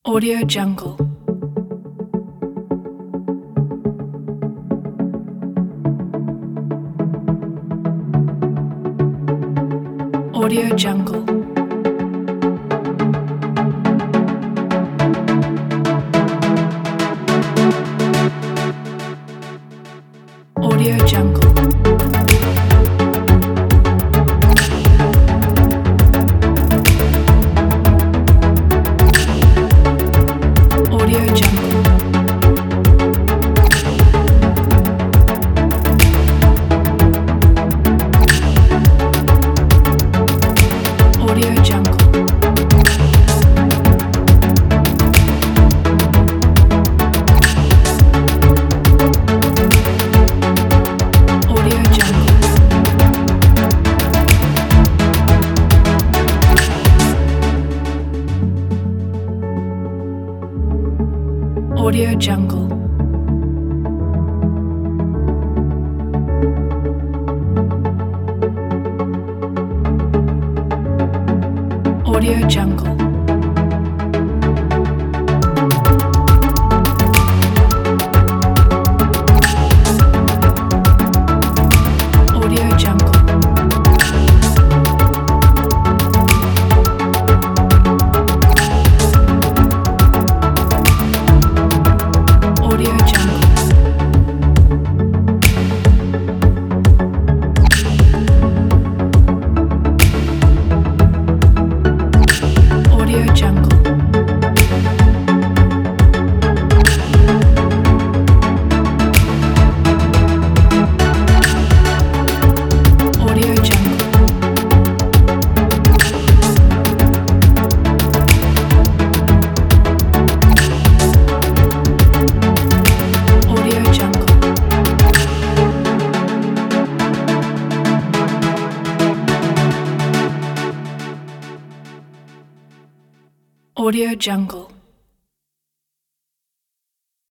Audio Jungle. Audio Jungle. Audio Jungle. Audio Jungle. Audio Jungle. Audio Jungle. Audio Jungle. Audio Jungle. Audio Jungle. Audio Jungle. Audio Jungle. Audio Jungle. Audio Jungle. Audio Jungle.